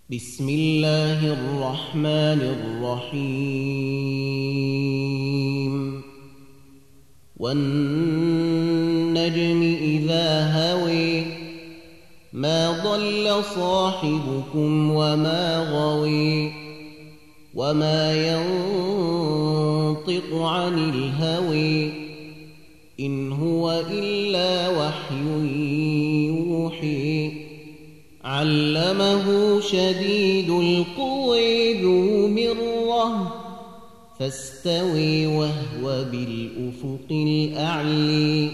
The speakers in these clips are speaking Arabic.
بسم الله الرحمن الرحيم والنجم إذا هوي ما ضل صاحبكم وما غوي وما ينطق عن الهوي إن هو إلا وحي يوحي علمه شديد القوى ذو مرة فاستوي وهو بالأفق الأعلي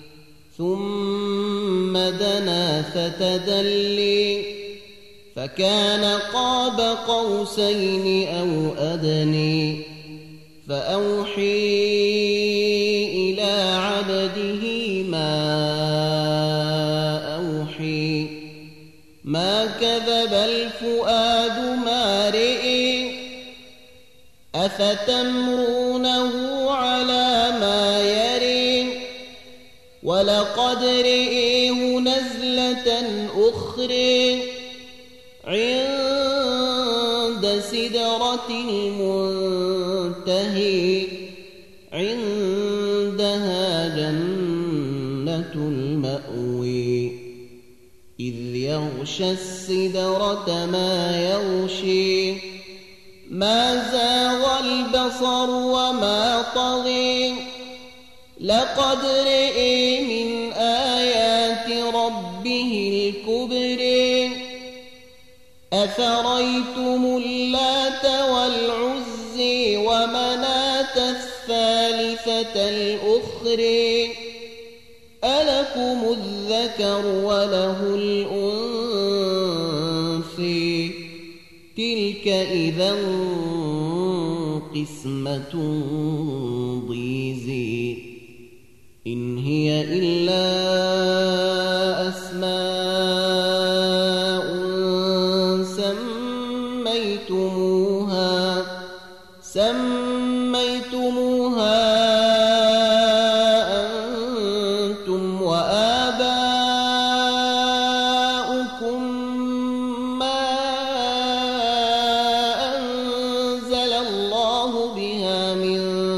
ثم دنا فتدلي فكان قاب قوسين أو أدني فأوحي إلى عبده ما كذب الفؤاد ما رئي أفتمرونه على ما يري ولقد رئيه نزلة أخرى عند سدرة المنتهى عندها جنة المأوى إذ يغشى السدرة ما يغشي ما زاغ البصر وما طغي لقد رئي من آيات ربه الكبر أفريتم اللات والعزي ومناة الثالثة الأخرى ألكم الذكر وله الأنثى تلك إذا قسمة ضيزى إن هي إلا أسماء سميتموها أنتم وآباؤكم ما أنزل الله بها من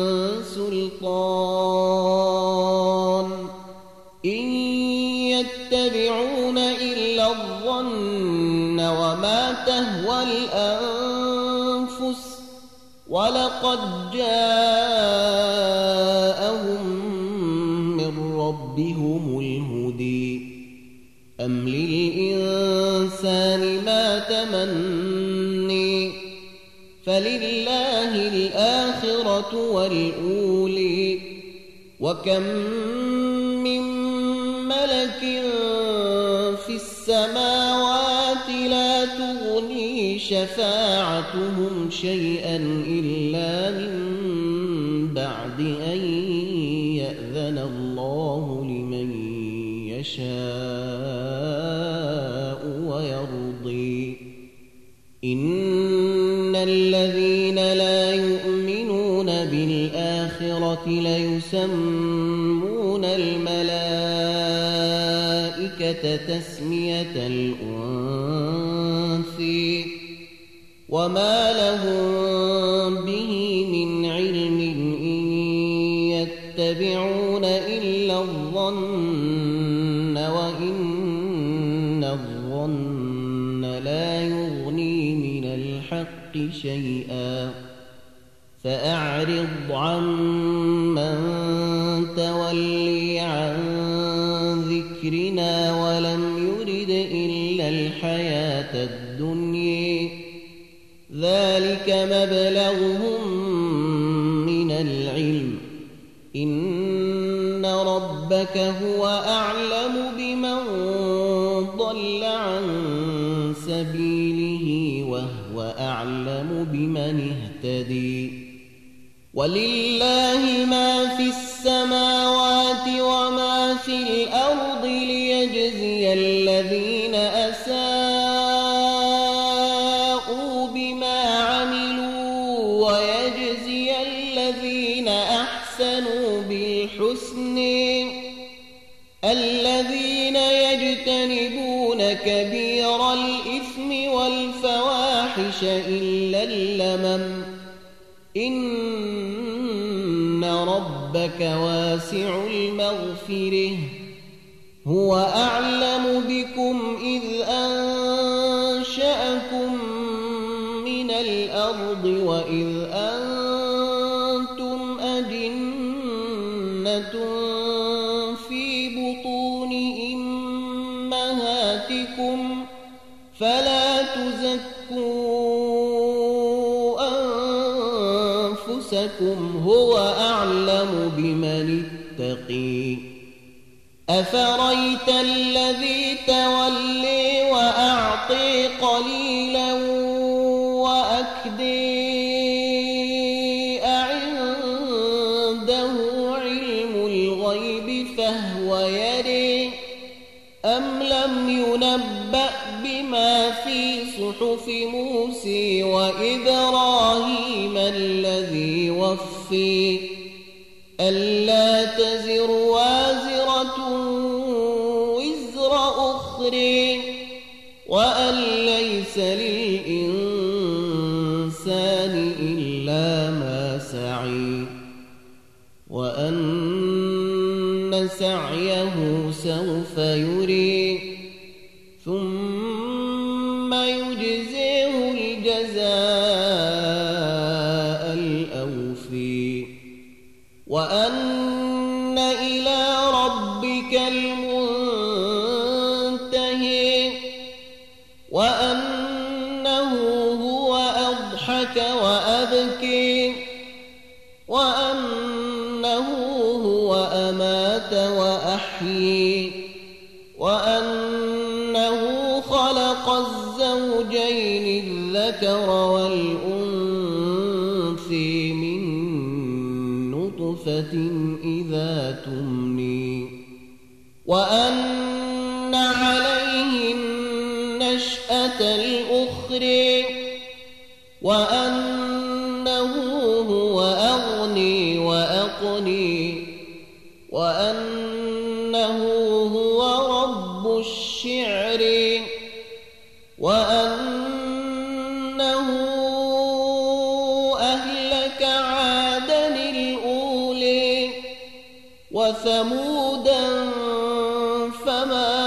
سلطان إن يتبعون إلا الظن وما تهوى الأنفس ولقد جاءهم من ربهم الهدى أم للإنسان ما تمني فلله الآخرة والأولى وكم من ملك في السماوات لا تغني شفاعتهم شيئا إلا من بعد أن يأذن الله لمن يشاء ويرضي إن الذين لا يؤمنون بالآخرة ليسمون الملائكة تسمية الأنثى وما لهم به من علم إن يتبعون إلا الظن وإن الظن لا يغني من الحق شيئا فأعرض عمن تولي عن ذكرنا ولم يرد إلا الحياة الدنيا ذلك مبلغهم من العلم إن ربك هو أعلم بمن ضل عن سبيله وهو أعلم بمن اهتدي ولله ما في السماوات وما في الأرض ليجزي الذين أساءوا بما عملوا ويجزي الذين أحسنوا بالحسن الذين يجتنبون كبير الإثم والفواحش الفواحش إلا اللمم إن ربك واسع المغفرة هو أعلم بكم إذ أنشأكم من الأرض وإذ أنتم أجنة في بطون أمهاتكم فلا تزكوا أنفسكم هو أعلم بمن اتقي أفرأيت الذي تولي وأعطي قليلا وأكدي أعنده علم الغيب فهو يري أم لم ينبأ بما في صحف موسى وإبراهيم الذي وفي ألا تزر وازرة وزر أخرى وأن ليس للإنسان إلا ما سعي وأن سعيه سوف يري ثم يجزيه الجزاء الأوفي وأن إلى ربك المنتهي وأنه هو أضحك وأبكي وأنه هو أمات وأحيي وأنه خلق الزوجين الذكر والأنثى من نطفة إذا تمني وأن عليه النشأة الأخرى وأنه هو أغني وأقني وأنه هو رب الشعر وأنه أهلك عادا الأولي وثمودا فما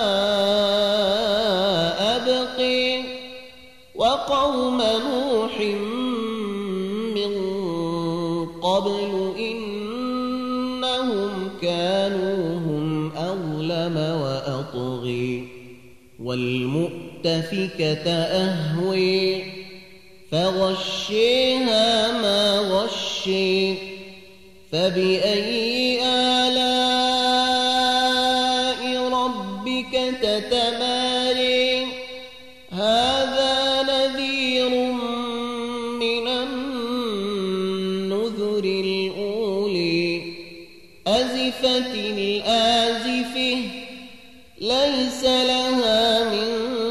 أبقي وقوم نوح من قبل إنهم كانوا هم أظلم وأطغي والمؤتفكة أهوي فغشيها ما غشي فبأي آلاء ربك تتماري هذا نذير من النذر الأولي أزفت الآزفة ليس لها من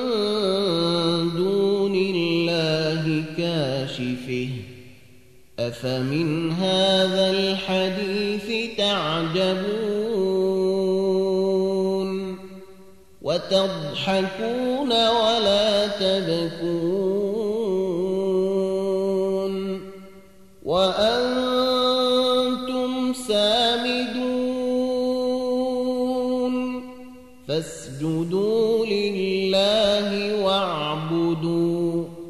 دون الله كاشفة أفمن هذا الحديث تعجبون وتضحكون ولا تبكون وأنتم سامدون فاسجدوا لله واعبدوا